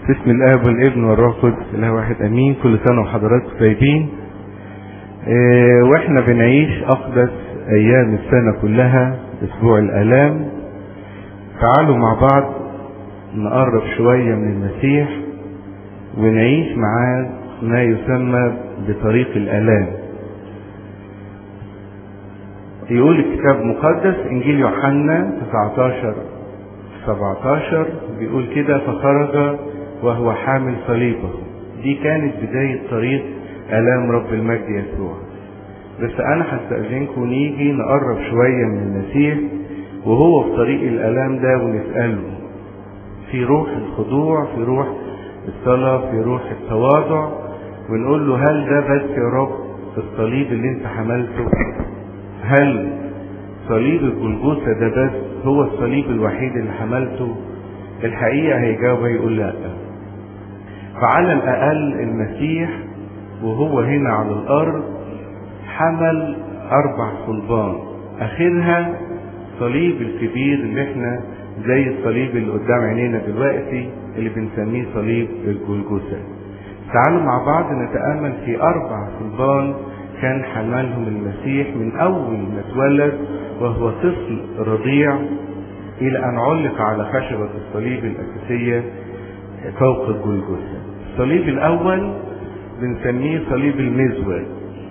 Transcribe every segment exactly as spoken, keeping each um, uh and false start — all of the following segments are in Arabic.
باسم الاب والابن والروح القدس اله واحد امين. كل سنه وحضراتكم طيبين. اه واحنا بنعيش اقدس ايام السنه كلها اسبوع الالام. تعالوا مع بعض نقرب شويه من المسيح ونعيش معاه ما يسمى بطريق الالام. يقول الكتاب المقدس انجيل يوحنا تسعتاشر سبعتاشر بيقول كده: فخرج وهو حامل صليبه. دي كانت بداية طريق آلام رب المجد يسوع. بس أنا هستأذنكم نيجي نقرب شوية من المسيح وهو في طريق الآلام ده ونسأله في روح الخضوع، في روح الصلاة، في روح التواضع، ونقول له: هل ده بس يا رب الصليب اللي انت حملته؟ هل صليب الجلجوسة ده بس هو الصليب الوحيد اللي حملته؟ الحقيقة هيجاوب هيقول لا. فعلى الأقل المسيح وهو هنا على الأرض حمل أربع صلبان، آخرها صليب الكبير اللي احنا زي الصليب اللي قدام عينينا دلوقتي اللي بنسميه صليب الجلجوسة. تعالوا مع بعض نتأمل في أربع صلبان كان حملهم المسيح من أول ما اتولد وهو طفل رضيع إلى أن علق على خشبة الصليب الأساسية فوق الجلجوسة. الصليب الأول بنسميه صليب المزود،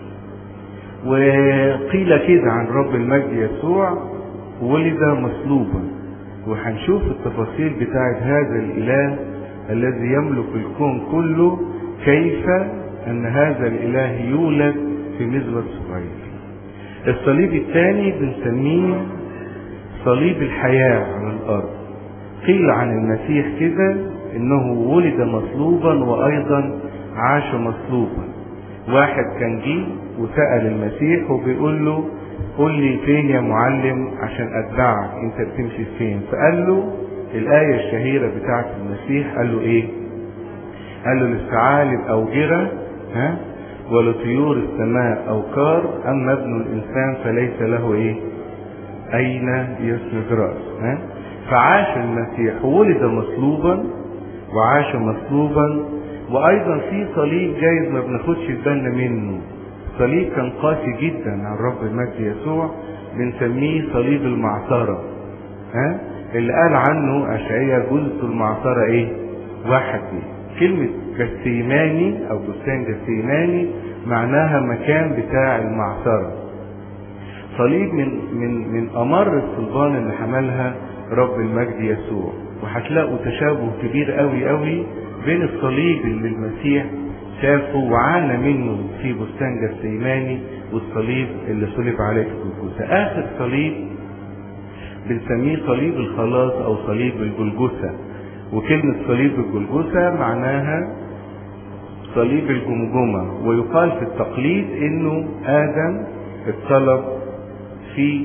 وقيل كده عن رب المجد يسوع: ولد مصلوبا. وهنشوف التفاصيل بتاعت هذا الإله الذي يملك الكون كله، كيف أن هذا الإله يولد في مزود صغير. الصليب الثاني بنسميه صليب الحياة على الأرض. قيل عن المسيح كده إنه ولد مصلوبا وأيضا عاش مصلوبا. واحد كان جه وسأل المسيح وبيقول له: قل لي فين يا معلم عشان أتبعك، أنت بتمشي فين؟ فقال له الآية الشهيرة بتاعت المسيح. قال له إيه؟ قال له: للثعالب أوجرة، ها، ولطيور السماء أوكار، أما ابن الإنسان فليس له إيه؟ أين يسند رأسه. ها؟ فعاش المسيح وولد مصلوبا وعاش مصلوبا، وأيضا في صليب جايز ما بناخدش بالنا منه. صليب كان قاسي جدا عن رب المجد يسوع، بنسميه صليب المعصرة. ها؟ اللي قال عنه أشعياء: جزء المعصرة إيه؟ واحد إيه؟ كلمة جسيماني أو بستان جسيماني معناها مكان بتاع المعصرة. صليب من من من أمر الصلبان اللي حملها رب المجد يسوع. وهتلاقوا تشابه كبير قوي قوي بين الصليب اللي المسيح شافه وعانى منه في بستان جسيماني والصليب اللي صلب عليه في الجلجوسة. آخر صليب بنسميه صليب الخلاص أو صليب الجلجوسة. وكلمة صليب الجلجوسة معناها صليب الجمجمة. ويقال في التقليد إنه آدم اتصلب في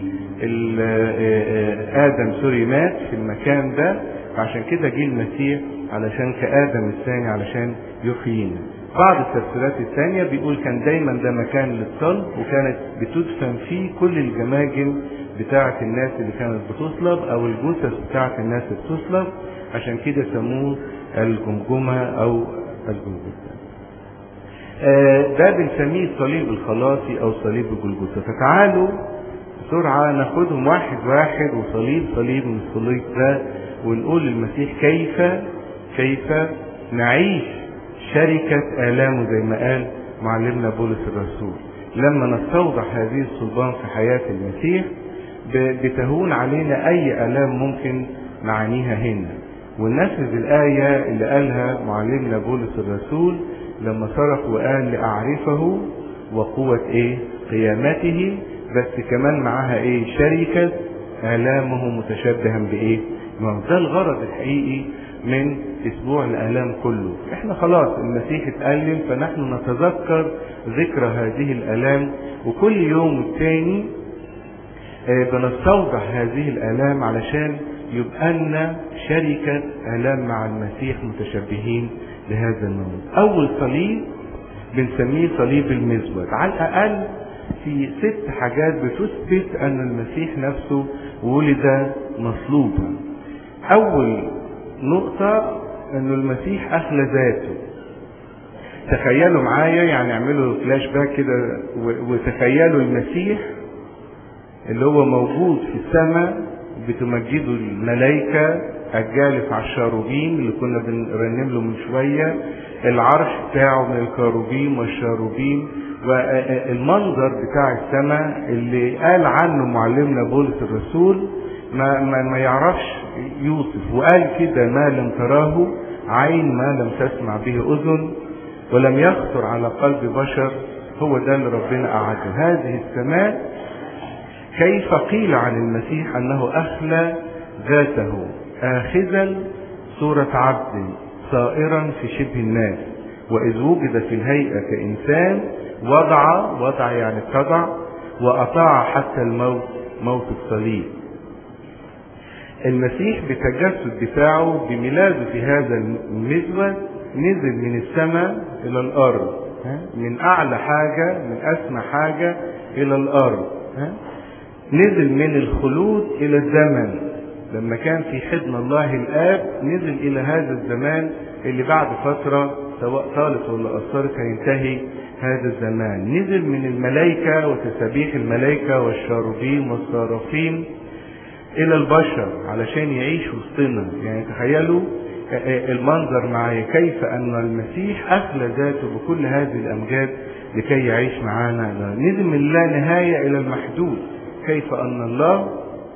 آدم سوري مات في المكان ده، فعشان كده جه المسيح علشان كآدم الثاني علشان يحيينا. بعض التفسيرات الثانية بيقول كان دايما ده مكان للصلب، وكانت بتدفن فيه كل الجماجم بتاعة الناس اللي كانت بتصلب أو الجثث بتاعة الناس اللي بتصلب، عشان كده سموه الجمجمة أو الجلجوسة. ده بنسميه الصليب الخلاصي أو صليب الجلجوسة. فتعالوا بسرعة ناخدهم واحد واحد وصليب صليب من الصليب ده، ونقول للمسيح كيف كيف نعيش شركة آلامه زي ما قال معلمنا بولس الرسول. لما نستوضح هذه الصلبان في حياة المسيح بتهون علينا أي آلام ممكن نعانيها هنا. وننفذ الآية اللي قالها معلمنا بولس الرسول لما صرخ وقال: لأعرفه وقوة إيه؟ قيامته. بس كمان معاها إيه؟ شركة آلامه متشبها بإيه؟ ده الغرض الحقيقي من اسبوع الالام كله. احنا خلاص المسيح اتألم، فنحن نتذكر ذكرى هذه الالام، وكل يوم التاني بنستوضح هذه الالام علشان يبقى لنا شركة الام مع المسيح متشبهين لهذا الموت. اول صليب بنسميه صليب المزود. على الاقل في ست حاجات بتثبت ان المسيح نفسه ولد مصلوبا. اول نقطة انه المسيح اخلى ذاته. تخيلوا معايا، يعني اعملوا فلاش باك كده وتخيلوا المسيح اللي هو موجود في السماء بتمجده الملائكة، الجالس على الشاروبيم اللي كنا بنرنم له من شوية، العرش بتاعه من الكاروبيم والشاروبيم، والمنظر بتاع السماء اللي قال عنه معلمنا بولس الرسول ما, ما, ما يعرفش يوصف، وقال كده: ما لم تراه عين، ما لم تسمع به أذن، ولم يخطر على قلب بشر. هو ده اللي ربنا أعده، هذه السماء. كيف قيل عن المسيح أنه أخلى ذاته آخذا صورة عبد صائرا في شبه الناس، وإذ وجد في الهيئة كإنسان وضع وضع يعني اتضع وأطاع حتى الموت، موت الصليب. المسيح بتجسد بتاعه بميلاده في هذا المزود نزل من السماء إلى الأرض، من أعلى حاجة، من أسمى حاجة إلى الأرض. نزل من الخلود إلى الزمن، لما كان في حضن الله الآب نزل إلى هذا الزمان اللي بعد فترة سواء طالت ولا قصرت هينتهي هذا الزمان. نزل من الملائكة وتسابيح الملائكة والشاروبيم والصرافين إلى البشر علشان يعيش وسطنا. يعني تخيلوا المنظر معايا، كيف أن المسيح أخلى ذاته بكل هذه الأمجاد لكي يعيش معانا. نزل من لا نهاية إلى المحدود. كيف أن الله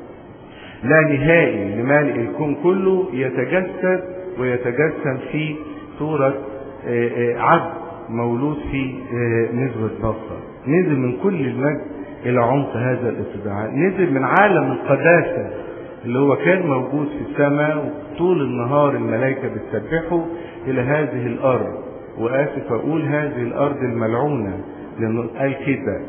لا نهائي لمالئ الكون كله يتجسد ويتجسم في صورة عبد مولود في نزوة بصر. نزل من كل المجد إلى عمق هذا الاتضاع. نزل من عالم القداسة اللي هو كان موجود في السماء طول النهار الملائكة بتسبحه إلى هذه الأرض. وآسف أقول هذه الأرض الملعونة، لأنه قال كده: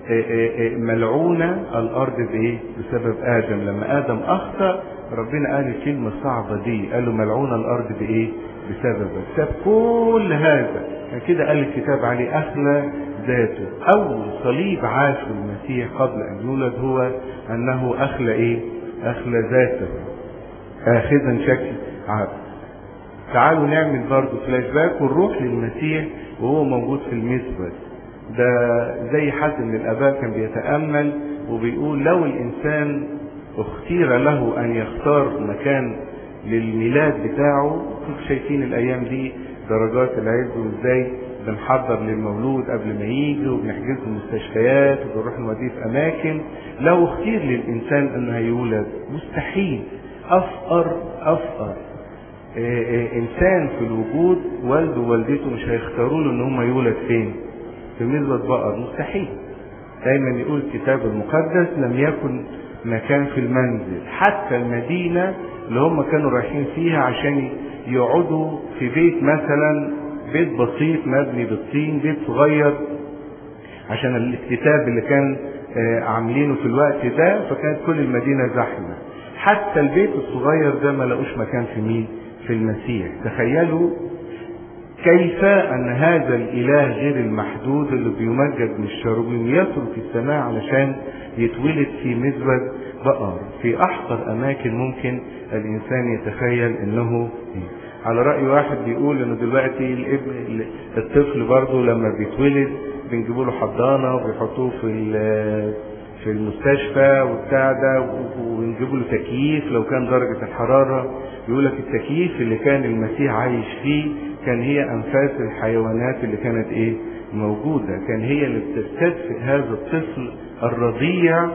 ملعونة الأرض بإيه؟ بسبب آدم. لما آدم أخطأ ربنا قال الكلمة الصعبة دي، قال له ملعونة الأرض بإيه؟ بسبب بسبب كل هذا. كده قال الكتاب عليه أخلى ذاته. أول صليب عاشه المسيح قبل أن يولد هو أنه أخلى إيه؟ أخلى ذاته آخذا شكل عبد. تعالوا نعمل برضو فلاش باك ونروح للمسيح وهو موجود في المسبح. ده زي حد من الآباء كان بيتأمل وبيقول: لو الإنسان اختير له أن يختار مكان للميلاد بتاعه، كنتوا شايفين الأيام دي درجات العز وإزاي بنحضر للمولود قبل ما يجي وبنحجز المستشفيات وبنروح نوديه في أماكن. لو اختير للإنسان أنه هيولد، مستحيل أفقر أفقر إيه إيه إنسان في الوجود والده ووالدته مش هيختاروا له إن هم يولد فين؟ في مزبط بقر. مستحيل. دايما يقول الكتاب المقدس: لم يكن مكان في المنزل. حتى المدينة اللي هم كانوا رايحين فيها عشان يقعدوا في بيت مثلا، بيت بسيط مبني بالطين، بيت صغير عشان الاكتتاب اللي كان عاملينه في الوقت ده، فكانت كل المدينة زحمة. حتى البيت الصغير ده ما لقوش مكان في مين؟ في المسيح. تخيلوا كيف أن هذا الإله غير المحدود اللي بيمجد من الشاروبيم يترك السماء علشان يتولد في مزبد بقر في أحقر أماكن ممكن الإنسان يتخيل إنه على رأي واحد بيقول إنه دلوقتي الابن الطفل برضه لما بيتولد بنجيبوا له حضانة وبيحطوه في في المستشفى وبتاع ده، ونجيبوا له تكييف لو كان درجة الحرارة. يقول لك التكييف اللي كان المسيح عايش فيه كان هي أنفاس الحيوانات اللي كانت إيه موجودة، كان هي اللي بتستدفئ هذا الطفل الرضيع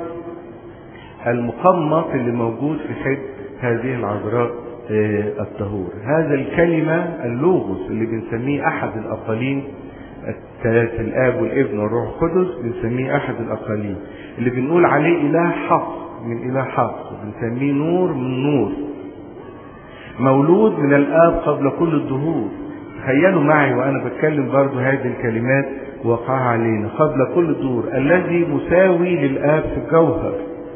المقمط اللي موجود في حد هذه العذراء الطهور. هذا الكلمة اللوغوس اللي بنسميه أحد الأقاليم الثلاثة، الآب والابن والروح القدس، بنسميه أحد الأقاليم اللي بنقول عليه إله حق من إله حق، بنسميه نور من نور، مولود من الآب قبل كل الدهور. تخيلوا معي وأنا بتكلم برضو هذه الكلمات وقع علينا: قبل كل الدهور، الذي مساوي للآب في الجوهر،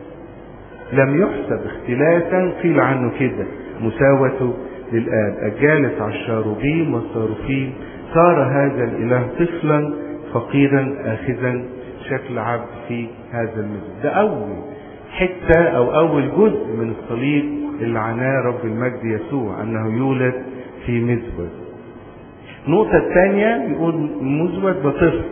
لم يحسب اختلافا، قيل عنه كده مساوته للآب، الجالس على الشاروبيم والصاروفين، صار هذا الإله طفلا فقيرا آخذا شكل عبد في هذا المجد. ده أول حتة أو أول جزء من الصليب اللي عناه رب المجد يسوع، أنه يولد في مزود. النقطة الثانية يقول مزود وطفل،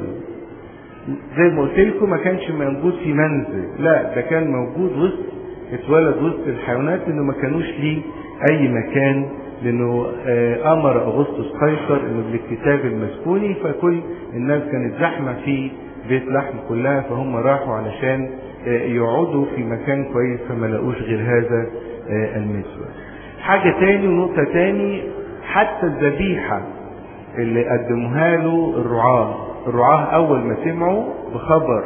زي ما قلت لكم ما كانش موجود في منزل، لا ده كان موجود وسط، اتولد وسط الحيوانات، انه ما كانوش ليه اي مكان، لانه امر اغسطس قيصر انه بالكتاب المسكوني، فكل الناس كانت زحمة في بيت لحم كلها، فهم راحوا علشان يقعدوا في مكان كويس، فما لقوش غير هذا المسود. حاجة تاني ونقطة تاني، حتى الذبيحة اللي قدموها له الرعاة، الرعاة اول ما سمعوا بخبر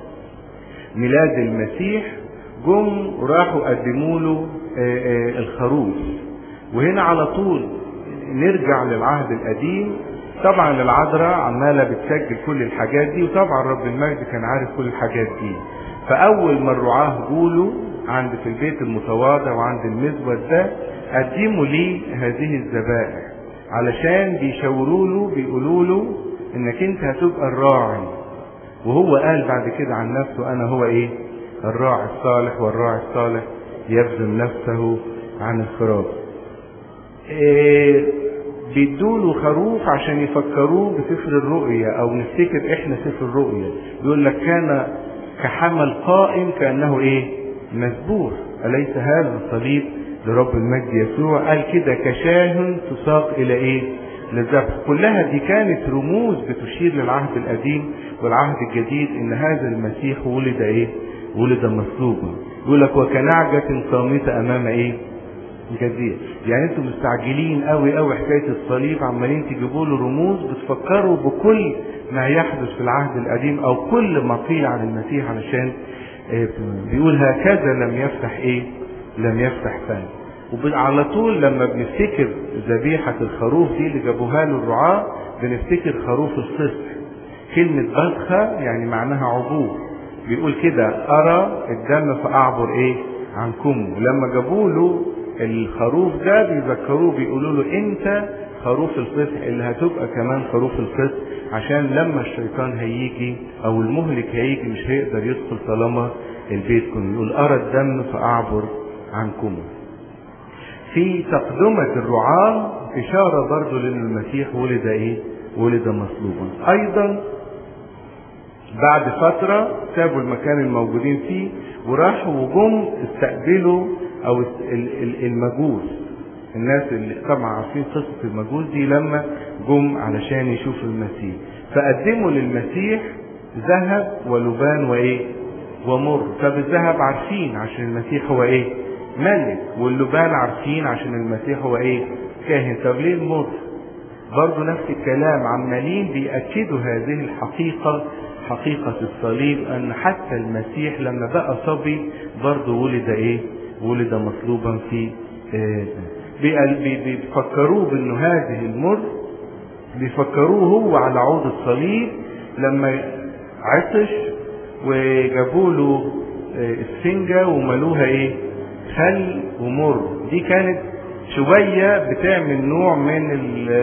ميلاد المسيح جم وراحوا قدموا له الخروف. وهنا على طول نرجع للعهد القديم، طبعا العذراء عمالة بتسجل كل الحاجات دي، وطبعا رب المجد كان عارف كل الحاجات دي. فاول ما الرعاة جولوا عند في البيت المتواضع وعند المزود ده، قدموا ليه هذه الذبائح علشان بيشاوروا له، بيقولوا له انك انت هتبقى الراعي. وهو قال بعد كده عن نفسه انا هو ايه؟ الراعي الصالح، والراعي الصالح يبذل نفسه عن الخراف. إيه بيدوله خروف عشان يفكروه بسفر الرؤيا، او نفتكر احنا سفر الرؤيا، يقول لك كان كحمل قائم كأنه ايه؟ مذبوح، أليس هذا الصليب لرب المجد يسوع؟ قال كده كشاه تساق الى ايه؟ للذبح. كلها دي كانت رموز بتشير للعهد القديم والعهد الجديد، ان هذا المسيح ولد ايه؟ ولد مصلوبا. يقول لك وكنعجة صامتة امام ايه؟ جزير. يعني انتم مستعجلين قوي قوي حكاية الصليب، عمالين تجيبوا له رموز بتفكروا بكل ما يحدث في العهد القديم او كل ما قيل عن المسيح، علشان بيقول هكذا لم يفتح ايه؟ لم يفتح فم. وعلى طول لما بنفتكر ذبيحة الخروف دي اللي جابوها له الرعاة، بنفتكر خروف الفصح. كلمة بسخة يعني معناها عبور، بيقول كده أرى الدم فأعبر إيه؟ عنكم. لما جابوا له الخروف ده بيذكروه، بيقولوا له أنت خروف الفصح اللي هتبقى كمان خروف الفصح، عشان لما الشيطان هيجي أو المهلك هيجي مش هيقدر يدخل طالما البيت كله. يقول أرى الدم فأعبر عنكم. في تقدمة الرعاة إشارة برضو لأن المسيح ولد إيه؟ ولد مصلوبا. أيضا بعد فترة سابوا المكان الموجودين فيه وراحوا وجم استقبلوا أو المجوس، الناس اللي طبعا عارفين قصة المجوس دي، لما جم علشان يشوفوا المسيح فقدموا للمسيح ذهب ولبان وإيه؟ ومر. طب الذهب عارفين عشان المسيح هو إيه؟ ملك، واللبان عارفين عشان المسيح هو ايه؟ كاهن. طب ليه المر؟ برضو نفس الكلام، عمالين بيأكدوا هذه الحقيقة، حقيقة الصليب، ان حتى المسيح لما بقى صبي برضو ولد ايه؟ ولد مصلوبا في آه بيفكروه بانه هذه المر، بيفكروه هو على عود الصليب لما عطش وجابوا له آه السنجة وملوها ايه؟ خل ومر. دي كانت شوية بتعمل نوع من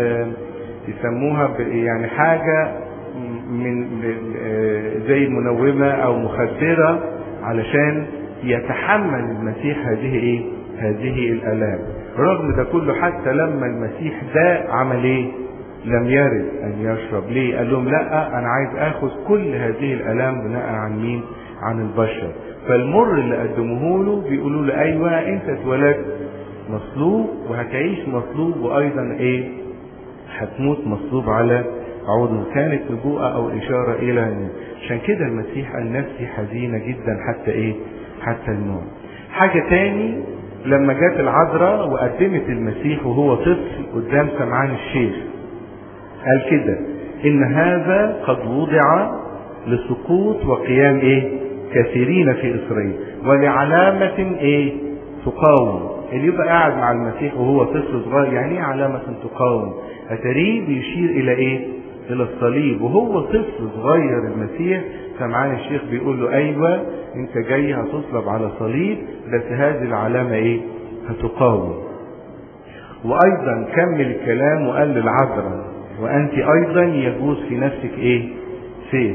يسموها يعني حاجة من زي منومة او مخدرة، علشان يتحمل المسيح هذه ايه؟ هذه الالام. رغم ده كله حتى لما المسيح ده عمل ايه؟ لم يرد ان يشرب. ليه؟ قال لهم لا، انا عايز اخذ كل هذه الالام بناء عن مين؟ عن البشر. فالمر اللي قدموه له بيقولوا له ايوه انت اتولدت مصلوب وهتعيش مصلوب، وايضا ايه؟ هتموت مصلوب على عود. كانت نبوءة او اشارة الى، عشان كده المسيح قال نفسي حزينة جدا حتى ايه؟ حتى الموت. حاجة تاني، لما جات العذراء وقدمت المسيح وهو طفل قدام سمعان الشيخ، قال كده ان هذا قد وضع لسقوط وقيام ايه؟ كثيرين في إسرائيل ولعلامة ايه؟ تقاوم. اللي يبقى قاعد مع المسيح وهو طفل صغير، يعني ايه علامة تقاوم؟ أتريه بيشير الى ايه؟ الى الصليب. وهو طفل صغير المسيح سمعان الشيخ بيقول له ايوه انت جاي هتصلب على صليب، بس هذه العلامة ايه؟ هتقاوم. وايضا كمل الكلام وقال للعذراء وانت ايضا يجوز في نفسك ايه؟ سيف.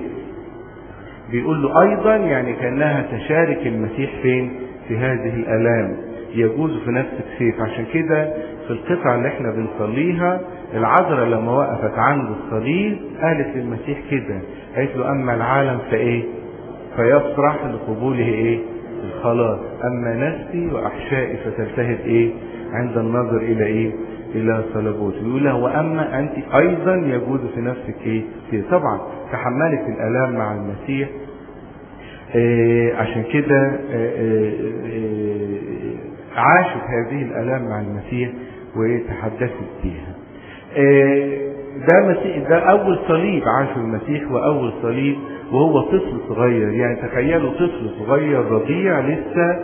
بيقول له ايضا يعني كانها تشارك المسيح فين؟ في هذه الالام. يجوز في نفسك سيف. عشان كده في القطعة اللي احنا بنصليها العذراء لما وقفت عند الصليب قالت للمسيح كده، قالت له اما العالم فايه فيفرح لقبوله ايه الخلاص، اما نفسي واحشائي فتلتهب ايه عند النظر الى ايه الى صلبوته. يقول له واما انت ايضا يجوز في نفسك ايه كده. طبعا تحملت الالام مع المسيح، إيه عشان كده إيه إيه عاشت هذه الالام مع المسيح وتحدثت فيها. إيه ده مسيح، ده اول صليب عاشه المسيح واول صليب وهو طفل صغير. يعني تخيلوا طفل صغير رضيع لسه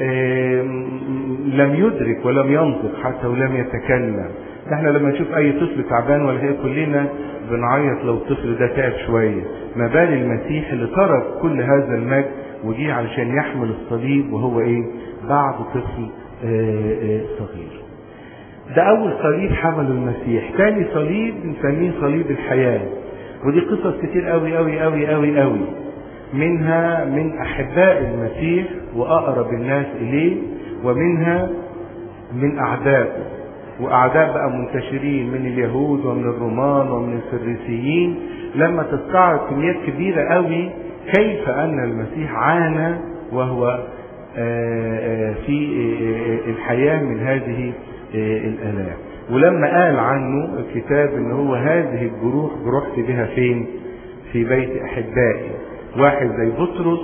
لم يدرك ولم ينطق حتى ولم يتكلم. احنا لما نشوف اي طفل تعبان ولا هي كلنا بنعيط لو الطفل ده تعب شويه، ما بال المسيح اللي ترك كل هذا المجد وجي علشان يحمل الصليب وهو ايه بعد طفل صغير. ده اول صليب حمله المسيح. ثاني صليب بنسميه صليب الحياه، ودي قصص كتير قوي قوي قوي قوي قوي، منها من احباء المسيح واقرب الناس اليه، ومنها من اعدائه. واعداء بقى منتشرين من اليهود ومن الرومان ومن الفريسيين، لما تستعرض كميات كبيره قوي كيف ان المسيح عانى وهو في الحياه من هذه الالام. ولما قال عنه الكتاب ان هو هذه الجروح جرحت بها فين؟ في بيت احبائي. واحد زي بطرس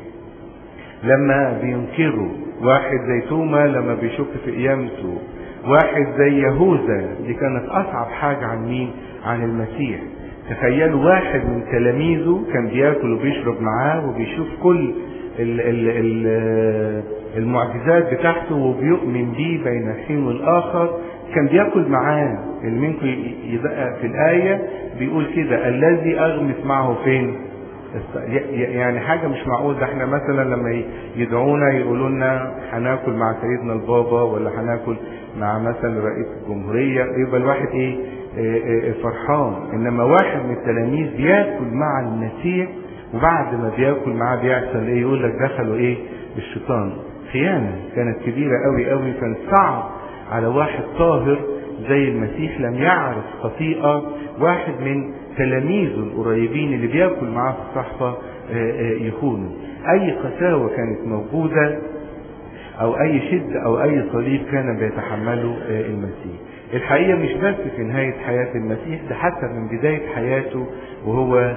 لما بينكره، واحد زي توما لما بيشك في قيامته، واحد زي يهوذا دي كانت اصعب حاجه عن مين؟ عن المسيح. تخيلوا واحد من تلاميذه كان بياكل وبيشرب معاه وبيشوف كل ال ال ال المعجزات بتاعته وبيؤمن بيه بين الحين والاخر، كان بياكل معاه. اللي منكم يدقق في الايه بيقول كده الذي اغمس معه فين؟ يعني حاجه مش معقول. ده احنا مثلا لما يدعونا يقولوا لنا هناكل مع سيدنا البابا ولا هناكل مع مثلا رئيس الجمهوريه، يبقى الواحد ايه, إيه, إيه فرحان. انما واحد من التلاميذ بياكل مع المسيح وبعد ما بياكل معاه بيحصل ايه؟ يقول لك دخلوا ايه الشيطان. خيانه كانت كبيره قوي قوي. كان صعب على واحد طاهر زي المسيح لم يعرف خطيئه واحد من تلاميذه القريبين اللي بياكل معاه في الصحفه يخونه. اي قساوه كانت موجوده او اي شده او اي صليب كان بيتحمله المسيح. الحقيقه مش بس في نهايه حياه المسيح، ده حتى من بدايه حياته وهو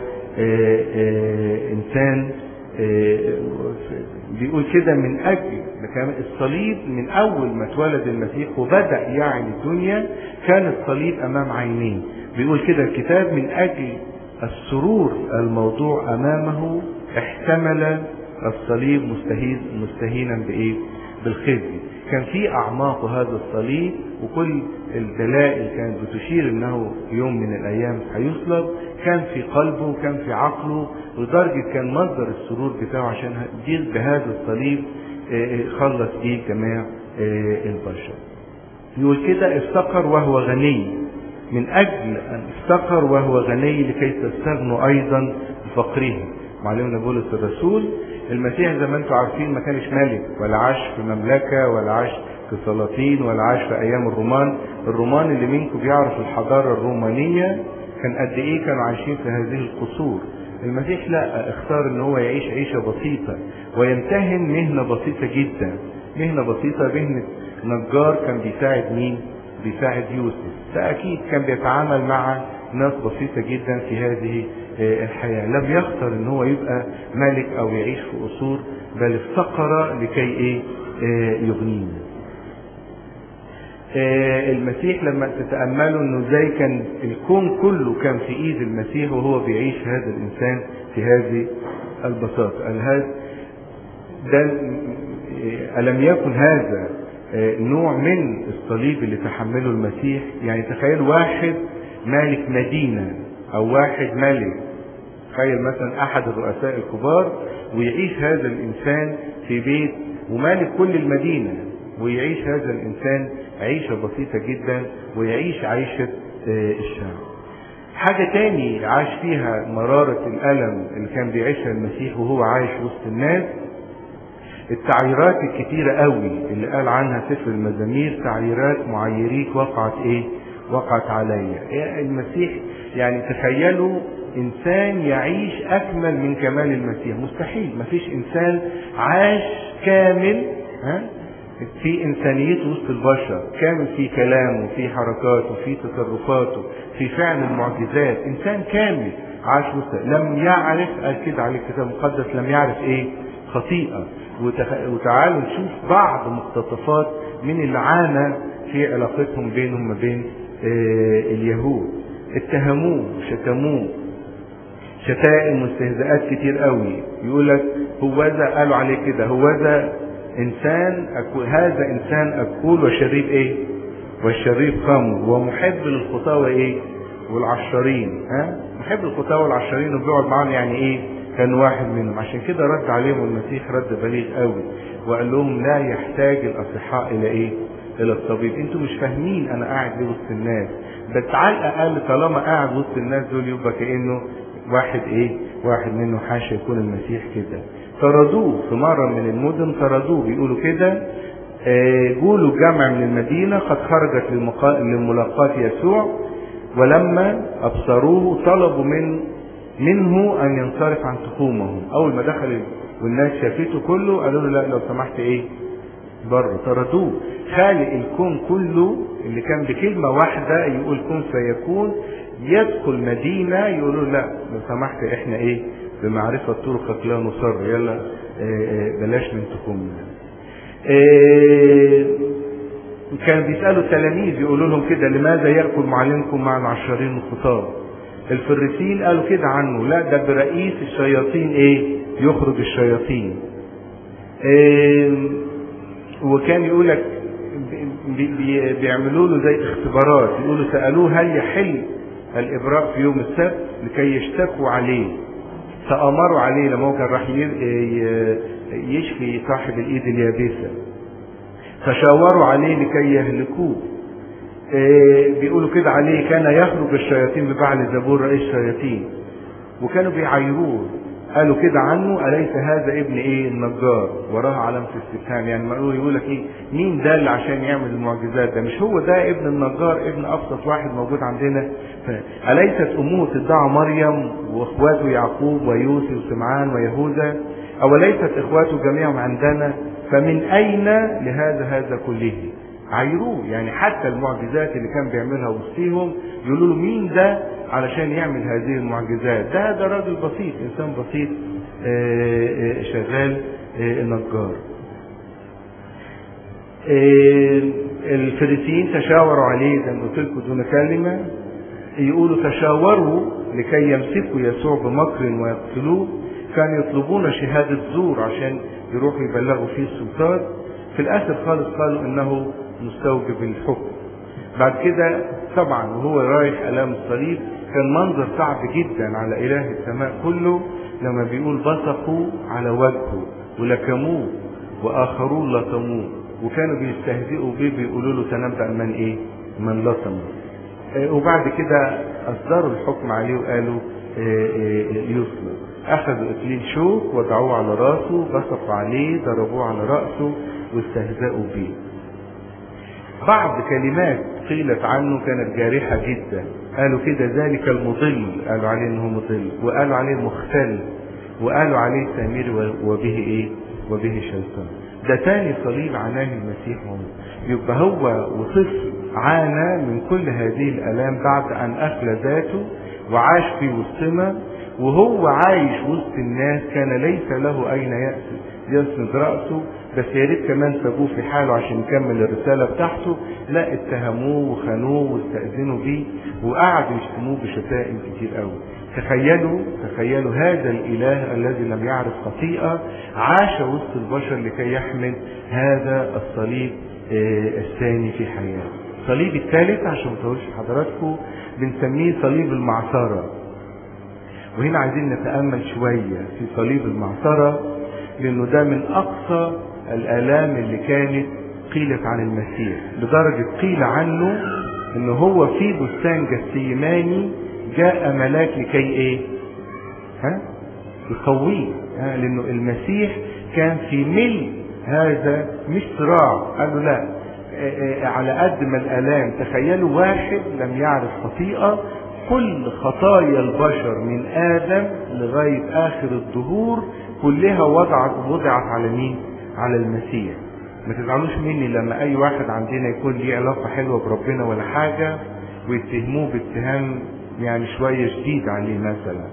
انسان. بيقول كده من اجل الصليب من اول ما اتولد المسيح وبدأ يعني الدنيا كان الصليب امام عينيه. بيقول كده الكتاب من اجل السرور الموضوع امامه احتمل الصليب مستهين مستهينا بايه؟ بالخزي. كان في اعماق هذا الصليب وكل الدلائل كانت بتشير انه يوم من الايام هيصلب، كان في قلبه وكان في عقله، لدرجه كان مصدر السرور بتاعه عشان جيل بهذا الصليب خلص بيه جميع البشر. يقول كده افتقر وهو غني، من اجل ان افتقر وهو غني لكي تستغنوا ايضا بفقره. معلمنا بولس الرسول المسيح زي ما انتم عارفين ما كانش ملك ولا عاش في مملكه ولا عاش في سلاطين ولا عاش في ايام الرومان. الرومان اللي منكم بيعرف الحضاره الرومانيه كان قد ايه كانوا عايشين في هذه القصور. المسيح لا، اختار ان هو يعيش عيشه بسيطه ويمتهن مهنه بسيطه جدا. مهنه بسيطه، مهنه نجار كان بيساعد مين؟ بيساعد يوسف. ده اكيد كان بيتعامل مع ناس بسيطه جدا في هذه الحياه. لم يختار ان هو يبقى ملك او يعيش في قصور، بل افتقر لكي ايه؟ يغنينا. المسيح لما تتأملوا انه ازاي كان الكون كله كان في ايد المسيح وهو بيعيش هذا الانسان في هذه البساطة. هذا ده ألم يكن هذا نوع من الصليب اللي تحمله المسيح؟ يعني تخيل واحد مالك مدينة او واحد ملك، تخيل مثلا احد الرؤساء الكبار ويعيش هذا الانسان في بيت ومالك كل المدينة، ويعيش هذا الانسان عيشة بسيطة جدا ويعيش عيشة الشعب. حاجة تاني عاش فيها مرارة الألم اللي كان بيعيشها المسيح وهو عايش وسط الناس، التعييرات الكتيرة قوي اللي قال عنها سفر المزامير تعييرات معيريك وقعت ايه وقعت عليا. إيه المسيح يعني تخيلوا انسان يعيش اكمل من كمال المسيح، مستحيل. مفيش انسان عاش كامل ها في انسانيته وسط البشر، كامل في كلامه في حركاته في تصرفاته في فعل المعجزات، انسان كامل عاش وسط، لم يعرف، قال كده على الكتاب المقدس، لم يعرف ايه خطيئة. وتخ... وتعالوا نشوف بعض مقتطفات من اللي عانى في علاقتهم بينهم وبين آه اليهود. اتهموه شتموه شتائم واستهزاءات كتير قوي. يقول لك هوذا، قالوا عليه كده هوذا انسان أكول، هذا انسان اكول وشريب ايه والشريب خمر ومحب للخطاة وايه والعشارين. ها محب للخطاة والعشارين وبيقعد معاهم، يعني ايه كان واحد منهم. عشان كده رد عليهم المسيح رد بليغ قوي وقال لهم لا يحتاج الاصحاء الى ايه الى الطبيب. انتوا مش فاهمين انا قاعد ليه وسط الناس، بس على الاقل طالما قاعد وسط الناس دول يبقى كانه واحد ايه واحد منه، حاشا يكون المسيح كده. طردوه في مرة من المدن، طردوه بيقولوا كده قولوا جمع من المدينة قد خرجت لملاقاة يسوع، ولما ابصروه طلبوا من منه ان ينصرف عن تخومهم. اول ما دخل والناس شافته كله قالوا له لا لو سمحت ايه بره. طردوه. خالق الكون كله اللي كان بكلمة واحدة يقول كن فيكون، يدخل مدينة يقولوا لا لو سمحت احنا ايه بمعرفة طرقك لا نصر، يلا اه اه بلاش من تخومنا. اه كان بيسألوا التلاميذ يقولوا لهم كده لماذا يأكل معلمكم مع العشارين الخطاب؟ الفريسيين قالوا كده عنه لا ده برئيس الشياطين ايه يخرج الشياطين. اه وكان يقول لك بي بي بيعملوا له زي اختبارات، يقولوا سألوه هل يحل الإبراء في يوم السبت لكي يشتكوا عليه، فأمروا عليه لما هو كان راح يشفي صاحب الإيد اليابسة، فشاوروا عليه لكي يهلكوه. بيقولوا كده عليه كان يخرج الشياطين ببعل زبور رئيس الشياطين، وكانوا بيعايروه قالوا كده عنه أليس هذا ابن ايه النجار، وراه علامة استفهام. يعني ما يقول لك ايه مين ده اللي عشان يعمل المعجزات ده؟ مش هو ده ابن النجار ابن ابسط واحد موجود عندنا؟ أليست امه تدعى مريم واخواته يعقوب ويوسف وسمعان ويهوذا، او ليست اخواته جميعهم عندنا؟ فمن اين لهذا هذا كله؟ عايروه. يعني حتى المعجزات اللي كان بيعملها وسطيهم يقولوا له مين ده علشان يعمل هذه المعجزات؟ ده ده راجل بسيط، انسان بسيط شغال نجار. الفريسيين تشاوروا عليه زي ما قلت لكم دون كلمه، يقولوا تشاوروا لكي يمسكوا يسوع بمكر ويقتلوه، كانوا يطلبون شهاده زور عشان يروحوا يبلغوا فيه السلطان. في الاخر خالص قالوا انه مستوجب الحكم. بعد كده طبعا وهو رايح الام الصليب كان منظر صعب جدا على اله السماء كله، لما بيقول بصقوا على وجهه ولكموه واخرون لطموه، وكانوا بيستهزئوا بيه بيقولوا له تنبأ من ايه من لطمه. آه وبعد كده اصدروا الحكم عليه وقالوا آه آه يصلب. اخذوا اكليل شوك وضعوه على راسه، بصقوا عليه ضربوه على راسه واستهزأوا به. بعض كلمات قيلت عنه كانت جارحة جدا، قالوا كده ذلك المضل، قالوا عليه انه مضل، وقالوا عليه مختل، وقالوا عليه سامر وبه ايه وبه شيطان. ده تاني صليب عناه المسيح هو. يبقى هو وطفل عانى من كل هذه الالام بعد ان اخلى ذاته وعاش في وسطنا، وهو عايش وسط الناس كان ليس له اين يسند رأسه، بس يا ريت كمان سابوه في حاله عشان يكمل الرسالة بتاعته. لا اتهموه وخانوه واستأذنوا بيه وقعدوا يشتموه بشتائم كتير قوي. تخيلوا تخيلوا هذا الإله الذي لم يعرف خطيئة عاش وسط البشر لكي يحمل هذا الصليب الثاني في حياته. الصليب الثالث عشان ما تقولش حضراتكم بنسميه صليب المعصرة. وهنا عايزين نتأمل شوية في صليب المعصرة، لأنه ده من أقصى الآلام اللي كانت قيلت عن المسيح، لدرجة قيل عنه إنه هو في بستان جثيماني جاء ملاك لكي إيه؟ ها؟ يقويه. ها؟ لأنه المسيح كان في ملء هذا مش صراع. قالوا لا، على قد ما الآلام، تخيلوا واحد لم يعرف خطيئة، كل خطايا البشر من آدم لغاية آخر الدهور كلها وضعت وضعت على مين؟ على المسيح. ما تزعلوش مني لما أي واحد عندنا يكون ليه علاقة حلوة بربنا ولا حاجة ويتهموه باتهام يعني شوية شديد عليه، مثلا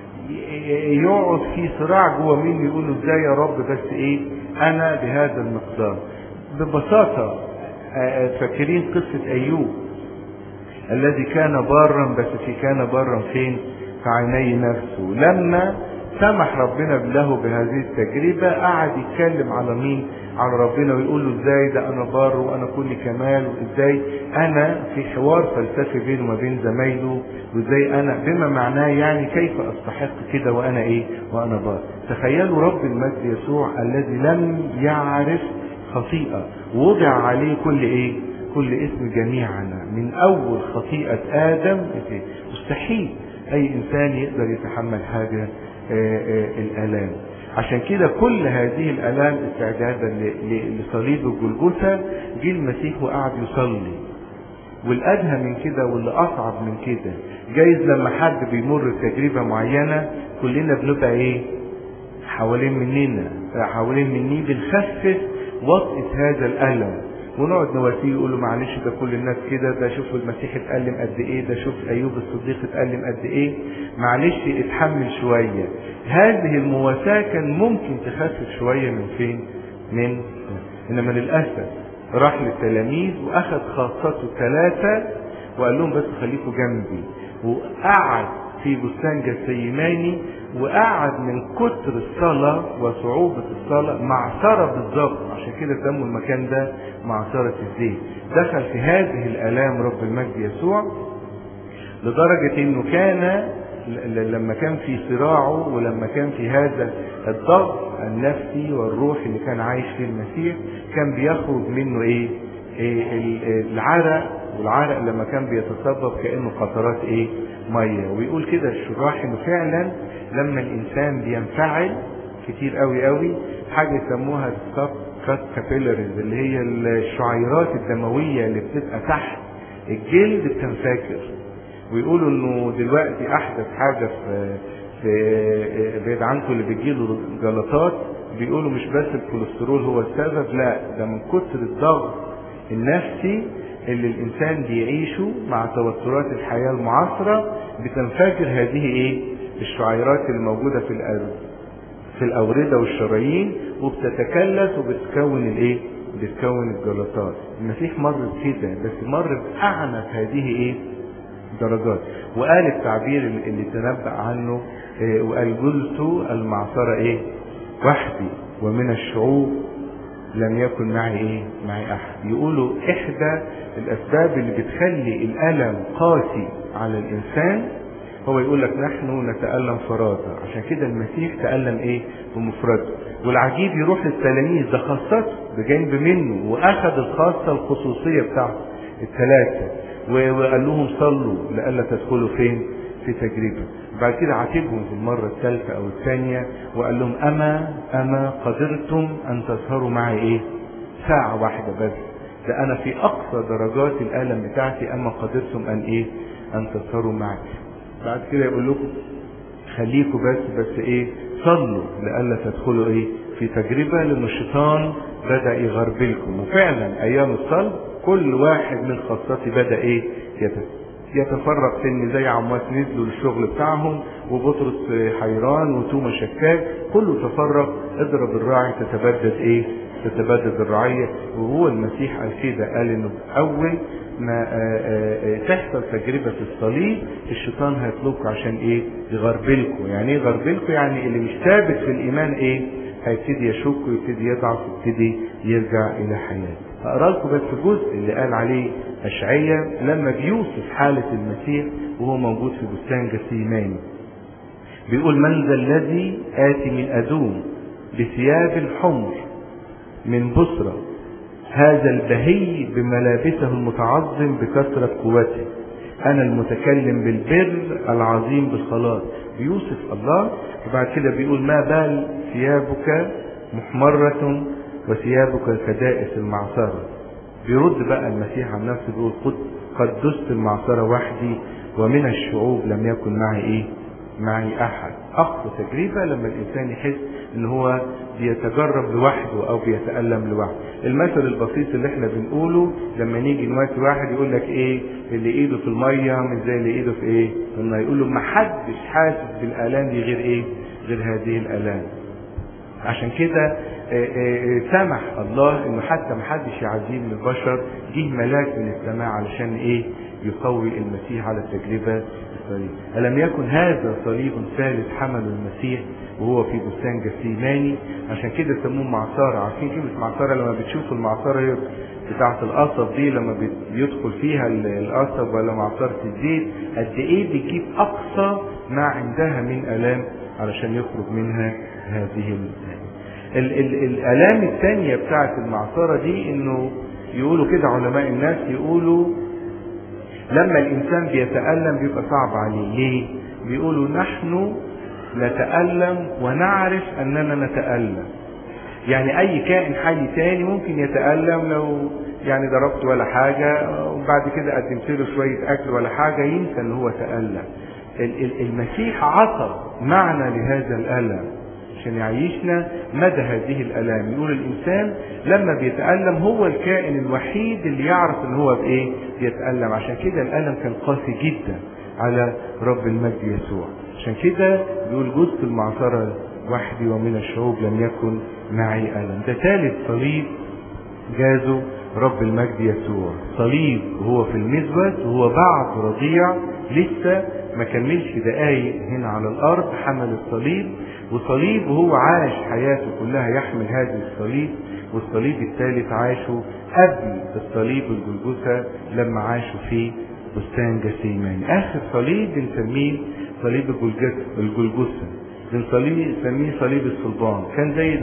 يقعد في صراع جوه منه يقول له ازاي يا رب بس ايه انا بهذا المقدار. ببساطة فاكرين قصة ايوب الذي كان بارا، بس في كان بارا فين؟ في عيني نفسه. لما سمح ربنا له بهذه التجربة قعد يتكلم على مين؟ على ربنا، ويقول له ازاي ده انا بار وانا كل كمال، وازاي انا في حوار فلسفي بينه وما بين زمايله، وازاي انا بما معناه يعني كيف استحق كده وانا ايه؟ وانا بار. تخيلوا رب المجد يسوع الذي لم يعرف خطيئة ووضع عليه كل ايه؟ كل اسم جميعنا من اول خطيئة ادم. مستحيل اي انسان يقدر يتحمل هذا الالام. عشان كده كل هذه الالام استعدادا لصليب الجلجثة جه المسيح وقعد يصلي. والادهى من كده واللي اصعب من كده، جايز لما حد بيمر بتجربة معينة كلنا بنبقى ايه؟ حوالين مننا حوالين مني بنخفف وطئة هذا الالم ونقعد نواسيه يقول له معلش ده كل الناس كده، ده شوف المسيح اتألم قد ايه، ده شوف ايوب الصديق اتألم قد ايه، معلش اتحمل شوية. هذه المواساة كان ممكن تخفف شوية من فين؟ من انما للأسف راح للتلاميذ واخذ خاصته الثلاثة وقال لهم بس خليكوا جنبي، وقعد في بستان جثيماني وقعد من كتر الصلاة وصعوبة الصلاة معصرة بالظبط، عشان كده سموا المكان ده معصرة الزيت. دخل في هذه الآلام رب المجد يسوع لدرجة انه كان لما كان في صراعه ولما كان في هذا الضغط النفسي والروحي اللي كان عايش فيه المسيح كان بيخرج منه ايه؟ إيه العرق، والعرق لما كان بيتسبب كأنه قطرات ايه؟ مية. ويقول كده الشراح انه فعلا لما الانسان بينفعل كتير قوي قوي حاجة يسموها السب كابيلاريز اللي هي الشعيرات الدموية اللي بتبقى تحت الجلد بتنفجر. ويقولوا انه دلوقتي احدث حاجة في في بعيد عنكم اللي بيجيله جلطات، بيقولوا مش بس الكوليسترول هو السبب، لا ده من كتر الضغط النفسي اللي الانسان بيعيشه مع توترات الحياة المعاصرة بتنفجر هذه ايه؟ الشعيرات اللي موجودة في القلب في الاوردة والشرايين وبتتكلس وبتكون الايه؟ بتكون الجلطات. المسيح مر بكده بس مر باعنف هذه ايه؟ درجات. وقال التعبير اللي تنبأ عنه إيه؟ وقال جلت المعصرة ايه؟ وحدي ومن الشعوب لم يكن معي ايه؟ معي احد. يقولوا احدى الاسباب اللي بتخلي الالم قاسي على الانسان هو يقول لك نحن نتألم فرادى، عشان كده المسيح تألم ايه؟ بمفرده. والعجيب يروح للتلاميذ ده خاصته بجانب منه واخذ الخاصة الخصوصية بتاعته الثلاثة وقال لهم صلوا لألا تدخلوا فين؟ في تجربة. بعد كده عاتبهم في المرة الثالثة او الثانية وقال لهم اما اما قدرتم ان تسهروا معي ايه؟ ساعة واحدة بس، ده انا في اقصى درجات الالم بتاعتي اما قدرتم ان ايه؟ ان تسهروا معي. بعد كده يقول لكم خليكوا بس بس ايه؟ صلوا لألا تدخلوا ايه؟ في تجربة، لان الشيطان بدأ يغربلكم. وفعلا ايام الصلب كل واحد من خاصتي بدأ ايه؟ يتفرق سن زي عمواس نزلوا للشغل بتاعهم وبطرس حيران وتوما شكاك كله تفرق. اضرب الراعي تتبدد ايه؟ تتبدد الرعية. وهو المسيح قال كده، قال انه اول ما تحصل تجربة في الصليب الشيطان هيطلقوا عشان ايه؟ يغربلكم. يعني ايه يغربلكم؟ يعني اللي مش ثابت في الايمان ايه؟ هيبتدي يشك ويبتدي يضعف ويبتدي يرجع الى حياته. هقرا لكم بس الجزء اللي قال عليه اشعياء لما بيوصف حالة المسيح وهو موجود في بستان جثيماني. بيقول من ذا الذي آتي من أدوم بثياب الحمر من بصرة، هذا البهي بملابسه المتعظم بكثرة قوته، أنا المتكلم بالبر العظيم بالخلاص. بيوصف الله وبعد كده بيقول ما بال ثيابك محمرة وثيابك كدائس المعصرة. بيرد بقى المسيح عن نفسه بيقول قد قد دست المعصرة وحدي ومن الشعوب لم يكن معي ايه معي احد. اخطر تجربة لما الانسان يحس ان هو بيتجرب لوحده او بيتألم لوحده. المثل البسيط اللي احنا بنقوله لما نيجي نواسي واحد يقول لك ايه اللي ايده في المية مش زي اللي ايده في ايه لما يقول له ما حدش حاسس بالالام دي غير ايه غير هذه الالام. عشان كده سمح الله انه حتى ما حدش يعزيه من البشر، جه ملاك من السماء علشان ايه يقوي المسيح على التجربة الصليب. ألم يكن هذا صليب ثالث حمله المسيح وهو في بستان جثيماني؟ عشان كده سموه معصرة. عارفين كلمة معصرة؟ لما بتشوفوا المعصرة بتاعة القصب دي لما بيدخل فيها القصب ولا معصرة الزيت قد ايه بتجيب اقصى ما عندها من الام علشان يخرج منها هذه الالام. ال ال الالام الثانية بتاعة المعصرة دي انه يقولوا كده علماء الناس يقولوا لما الانسان بيتألم بيبقى صعب عليه. ليه؟ بيقولوا نحن نتألم ونعرف اننا نتألم. يعني اي كائن حي تاني ممكن يتألم لو يعني ضربت ولا حاجة وبعد كده قدمت له شوية اكل ولا حاجة ينسى ان هو تألم. المسيح عطى معنى لهذا الألم عشان يعيشنا مدى هذه الألام. يقول الإنسان لما بيتألم هو الكائن الوحيد اللي يعرف ان هو بإيه بيتألم. عشان كده الألم كان قاسي جدا على رب المجد يسوع. عشان كده بيقول جزت المعصرة وحدي ومن الشعوب لم يكن معي ألم. ده ثالث صليب جازه رب المجد يسوع. صليب وهو في المزود وهو بعد رضيع لسه ما كملش دقايق هنا على الارض حمل الصليب، وصليب وهو عاش حياته كلها يحمل هذا الصليب. والصليب الثالث عاشه قبل الصليب الجلجثة لما عاشوا في بستان جثيماني. اخر صليب بنسميه صليب الجلجثة، بنسميه صليب الصلبان. كان زي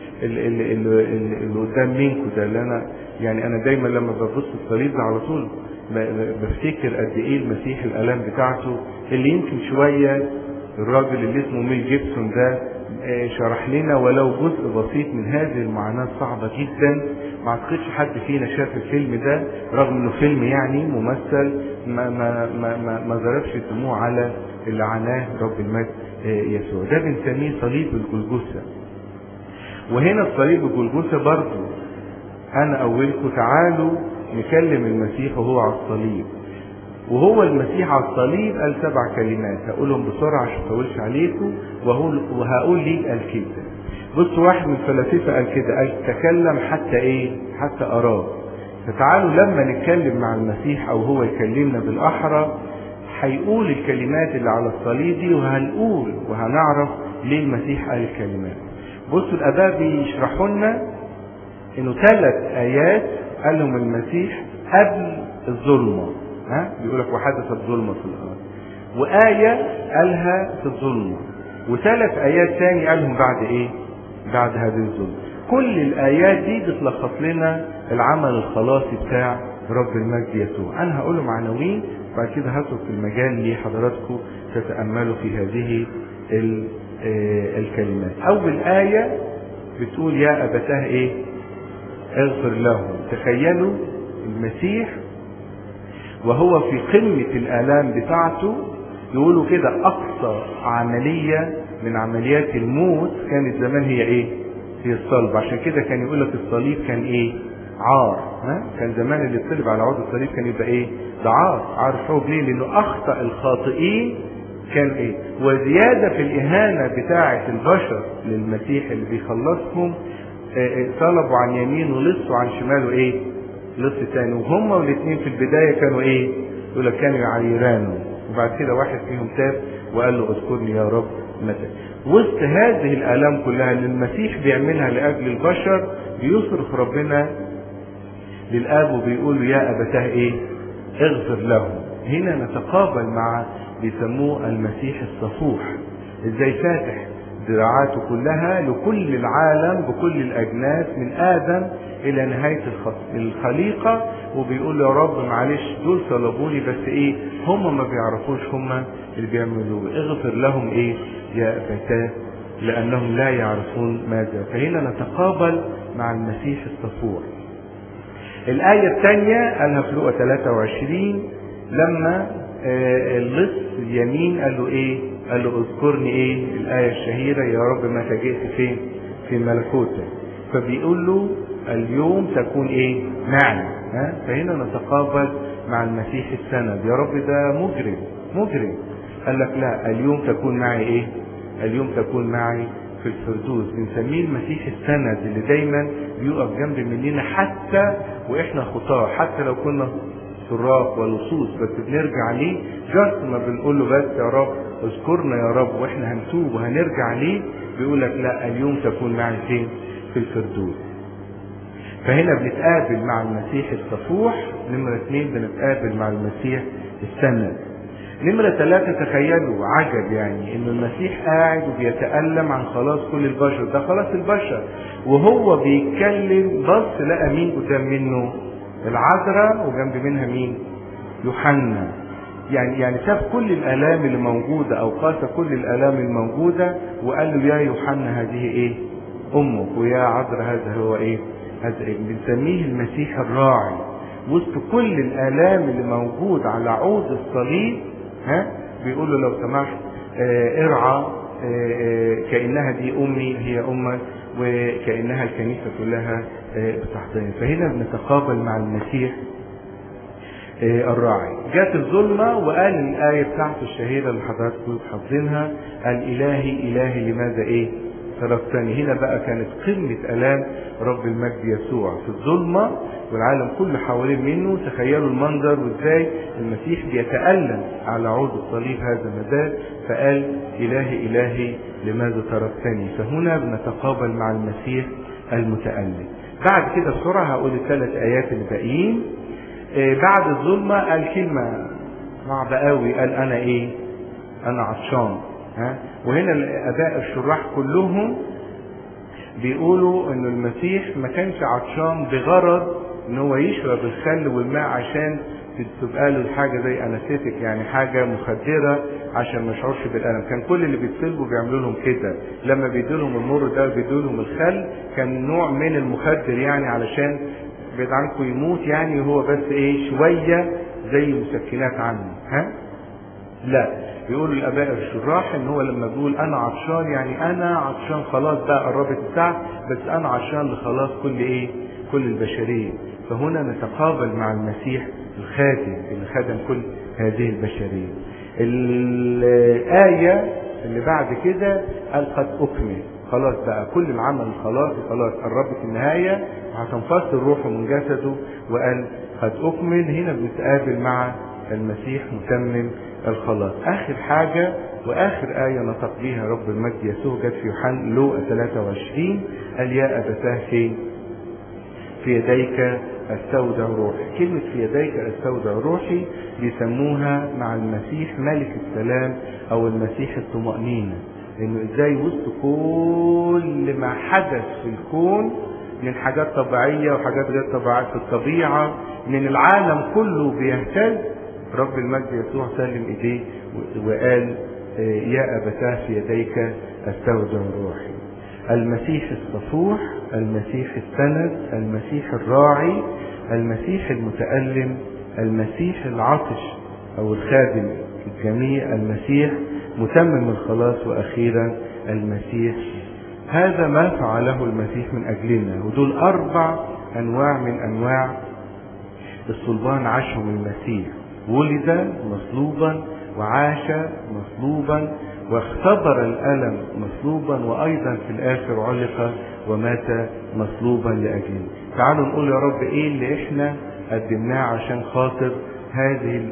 اللي قدام منكم ده اللي انا يعني انا دايما لما ببص الصليب ده على طول بفتكر قد ايه المسيح الالام بتاعته اللي يمكن شويه الراجل اللي اسمه ميل جيبسون ده شرح لنا ولو جزء بسيط من هذه المعاناه الصعبه جدا. ما اعتقدش حد فينا شاف الفيلم ده رغم انه فيلم يعني ممثل ما ما ما ما, ما ضربش الدموع على اللي عناه رب المجد يسوع. ده بنسميه صليب الجلجثة. وهنا الصليب الجلجثة برضه انا اولكم تعالوا نكلم المسيح وهو على الصليب. وهو المسيح على الصليب قال سبع كلمات هقولهم بسرعه عشان ما اطولش عليكم وهقول وهقول ليه قال كده. بص واحد من الفلاسفه قال كده قال تكلم حتى ايه حتى اراه. فتعالوا لما نتكلم مع المسيح او هو يكلمنا بالاحرى هيقول الكلمات اللي على الصليب دي وهنقول وهنعرف ليه المسيح قال الكلمات. بصوا الاباء بيشرحوا لنا انه ثلاث ايات قالهم المسيح قبل الظلمه. ها بيقول لك وحدثت ظلمه في الارض، وايه قالها في الظلمه، وثلاث ايات ثاني قالهم بعد ايه بعد هذه الظلمه. كل الايات دي بتلخص لنا العمل الخلاصي بتاع رب المجد يسوع. انا هقول لهم عناوين بعد كده هترك المجال لحضراتكم تتاملوا في هذه الكلمات. اول ايه بتقول يا ابتاه ايه اغفر لهم. تخيلوا المسيح وهو في قمة الآلام بتاعته يقولوا كده أقصى عملية من عمليات الموت كانت زمان هي إيه؟ هي الصلب. عشان كده كان يقول لك الصليب كان إيه؟ عار. ها؟ كان زمان اللي يتصلب على عود الصليب كان يبقى إيه؟ ده عار. عار حب ليه؟ لأنه أخطأ الخاطئين كان إيه؟ وزيادة في الإهانة بتاعة البشر للمسيح اللي بيخلصهم طلبوا عن يمينه ولصوا عن شماله ايه لص تاني. وهم والاثنين في البداية كانوا ايه يقول لك كانوا يعيرانه، وبعد كده واحد فيهم تاب وقال له اذكرني يا رب متى. وسط هذه الالام كلها اللي المسيح بيعملها لاجل البشر بيصرخ ربنا للاب وبيقول له يا ابتاه ايه اغفر لهم. هنا نتقابل مع بيسموه المسيح الصفوح، ازاي فاتح ذراعاته كلها لكل العالم بكل الأجناس من آدم إلى نهاية الخليقة، وبيقول يا رب معلش دول طلبوني بس إيه هم ما بيعرفوش هم اللي بيعملوه. اغفر لهم إيه يا فتاة لأنهم لا يعرفون ماذا. فهنا نتقابل مع المسيح الصفوح. الآية الثانية قالها في لوقا ثلاثة وعشرين لما اللص اليمين قال له ايه؟ قال له اذكرني ايه؟ الآية الشهيرة يا رب متى جئت فين؟ في ملكوتك. فبيقول له اليوم تكون ايه؟ معي. ها؟ فهنا نتقابل مع المسيح السند. يا رب ده مجرم مجرم. قال لك لا، اليوم تكون معي ايه؟ اليوم تكون معي في الفردوس. بنسميه المسيح السند اللي دايما بيقف جنب مننا حتى واحنا خطاه، حتى لو كنا سراق ولصوص بس بنرجع ليه. جرس ما بنقول له بس يا رب اذكرنا يا رب واحنا هنتوب وهنرجع ليه، بيقول لك لا، اليوم تكون معي فين؟ في الفردوس. فهنا بنتقابل مع المسيح الصفوح. نمرة اثنين بنتقابل مع المسيح السند. نمرة ثلاثة تخيلوا عجب، يعني ان المسيح قاعد وبيتألم عن خلاص كل البشر، ده خلاص البشر، وهو بيتكلم بص لقى مين قدام منه؟ العذراء، وجنب منها مين؟ يوحنا. يعني يعني ساب كل الآلام اللي موجودة او قاس كل الآلام الموجودة وقال له يا يوحنا هذه ايه؟ امك، ويا عذراء هذا هو ايه؟ هذا إيه؟ بنسميه المسيح الراعي وسط كل الآلام اللي موجود على عود الصليب. ها بيقول له لو سمحت اه ارعى اه اه كأنها دي امي هي امك، وكأنها الكنيسة كلها اه بتحضني. فهنا بنتقابل مع المسيح اه الراعي. جات الظلمة وقال الآية بتاعته الشهيرة اللي حضراتكم حافظينها، قال إلهي إلهي لماذا ايه تركتني. هنا بقى كانت قمة آلام رب المجد يسوع في الظلمة والعالم كله حوالين منه. تخيلوا المنظر وازاي المسيح بيتألم على عود الصليب هذا المدى، فقال إلهي إلهي لماذا تركتني. فهنا بنتقابل مع المسيح المتألم. بعد كده بسرعة هقول الثلاث آيات الباقيين. بعد الظلمة قال كلمة صعبة قوي، قال أنا إيه؟ أنا عطشان. ها؟ وهنا الآباء الشراح كلهم بيقولوا إنه المسيح ما كانش عطشان بغرض إن هو يشرب الخل والماء عشان تبقى له حاجة زي أنستيك، يعني حاجة مخدرة عشان ما يشعرش بالألم. كان كل اللي بيتصلبوا بيعملوا لهم كده، لما بيدوا لهم المر ده بيدوا لهم الخل، كان نوع من المخدر يعني علشان بعيد عنكم يموت يعني، وهو بس إيه شوية زي مسكنات عنه. ها؟ لا، بيقول الآباء الشراح ان هو لما بيقول انا عطشان يعني انا عطشان خلاص بقى قربت الساعة، بس انا عطشان لخلاص كل ايه؟ كل البشرية. فهنا نتقابل مع المسيح الخادم اللي خدم كل هذه البشرية. الآية اللي بعد كده قال قد أكمل، خلاص بقى كل العمل الخلاصي خلاص قربت النهاية وهتنفصل روحه من جسده، وقال قد أكمل. هنا بنتقابل مع المسيح متمم الخلاص. اخر حاجة واخر آية نطق بيها رب المجد يسوع جت في يوحنا لوقا ثلاثة وعشرين، قال يا أبتاه فين؟ في يديك استودع روحي. كلمة في يديك استودع روحي بيسموها مع المسيح ملك السلام او المسيح الطمأنينة، انه ازاي وسط كل ما حدث في الكون من حاجات طبيعية وحاجات غير طبيعية في الطبيعة، من العالم كله بيهتز، رب المجد يسوع سلم ايديه وقال يا أبتاه في يديك استودع روحي. المسيح الصفوح، المسيح السند، المسيح الراعي، المسيح المتألم، المسيح العطش او الخادم الجميع، المسيح متمم الخلاص، واخيرا المسيح. هذا ما فعله المسيح من اجلنا، ودول اربع انواع من انواع الصلبان عاشهم المسيح. ولد مصلوبا، وعاش مصلوبا، واختبر الألم مصلوبا، وأيضا في الآخر علق ومات مصلوبا لأجلنا. تعالوا نقول يا رب إيه اللي إحنا قدمناه عشان خاطر هذه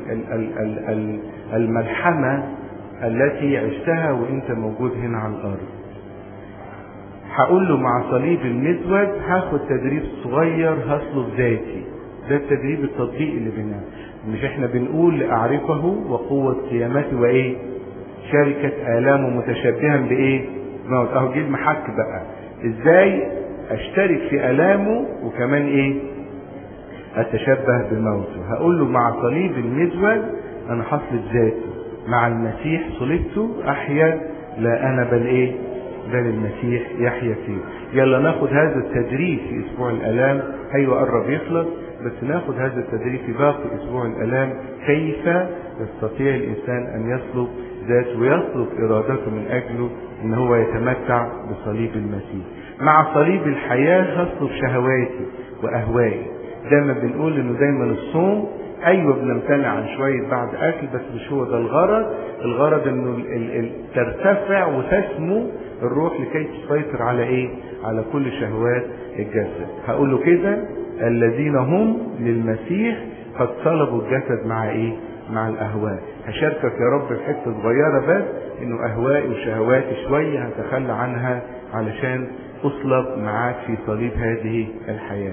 الملحمة التي عشتها وإنت موجود هنا على الأرض. هقول له مع صليب المزود هاخد تدريب صغير هصلب ذاتي. ده التدريب التطبيقي اللي بنعمله. مش احنا بنقول لأعرفه وقوة قيامته وايه؟ شركة آلامه متشبها بايه؟ موت. اهو جه المحك بقى، ازاي اشترك في آلامه وكمان ايه؟ اتشبه بموته. هقول له مع صليب المزود انا حصلت ذاتي، مع المسيح صلبته احيا لا انا بل ايه؟ بل المسيح يحيا فيه. يلا ناخد هذا التدريب في اسبوع الالام. ايوه قرب يخلص، بس ناخد هذا التدريب في باقي اسبوع الالام. كيف يستطيع الانسان ان يصلب ذاته ويصلب ارادته من اجله ان هو يتمتع بصليب المسيح. مع صليب الحياة هصلب شهواتي واهوائي. دايما بنقول انه دايما الصوم ايوه بنمتنع عن شوية بعد اكل، بس مش هو ده الغرض. الغرض انه ال ال ترتفع وتسمو الروح لكي تسيطر على ايه؟ على كل شهوات الجسد. هقول له كده: الذين هم للمسيح قد صلبوا الجسد مع ايه؟ مع الاهواء. هشاركك يا رب في حته صغيره بس، انه اهوائي وشهواتي شويه هتخلى عنها علشان اصلب معاك في صليب هذه الحياه.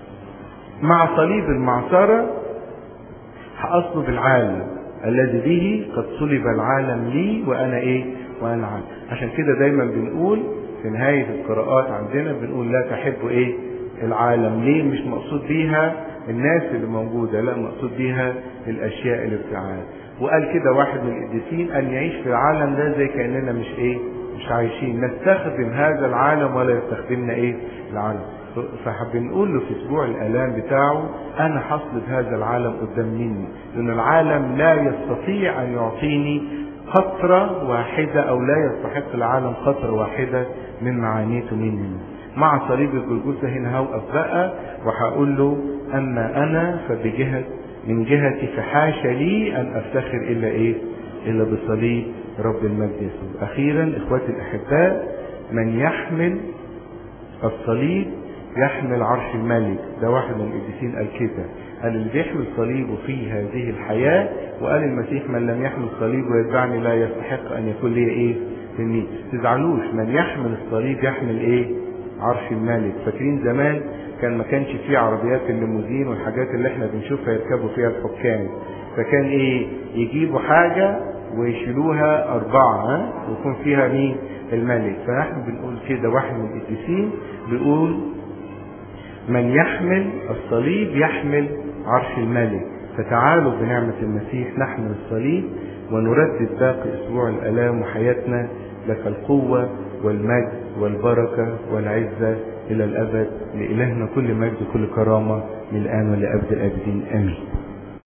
مع صليب المعصره هأصلب العالم الذي به قد صلب العالم لي وانا ايه؟ وانا عالم. عشان كده دايما بنقول في نهايه القراءات عندنا بنقول لا تحب ايه؟ العالم. ليه؟ مش مقصود بيها الناس اللي موجوده، لا مقصود بيها الاشياء اللي بتاعها. وقال كده واحد من القديسين: ان يعيش في العالم ده زي كاننا مش ايه؟ مش عايشين. نستخدم هذا العالم ولا يستخدمنا ايه؟ العالم. فبنقول له في اسبوع الالام بتاعه: انا حصلب هذا العالم قدام مني، لان العالم لا يستطيع ان يعطيني قطره واحده، او لا يستحق العالم قطره واحده من معانيته مني. مع صليب الجلجثة هنا هوقف بقى وهقول له: اما انا فبجهة من جهتي فحاشا لي ان افتخر الا ايه؟ الا بصليب رب المجد يسوع. اخيرا اخواتي الاحباء، من يحمل الصليب يحمل عرش الملك. ده واحد من القديسين قال كده، قال: اللي بيحمل صليبه في هذه الحياة. وقال المسيح: من لم يحمل صليبه ويتبعني لا يستحق ان يكون لي ايه؟ تلميذ. تزعلوش، من يحمل الصليب يحمل ايه؟ عرش الملك. فاكرين زمان كان ما كانش فيه عربيات الليموزين والحاجات اللي احنا بنشوفها يركبوا فيها الحكام، فكان ايه؟ يجيبوا حاجة ويشيلوها اربعة ها ويكون فيها مين؟ الملك. فنحن بنقول كده، واحد من القديسين بيقول: من يحمل الصليب يحمل عرش الملك. فتعالوا بنعمة المسيح نحمل الصليب ونردد باقي اسبوع الالام وحياتنا: لك القوة والمجد والبركة والعزة الى الابد. لإلهنا كل مجد وكل كرامة من الان ولأبد الابدين، امين.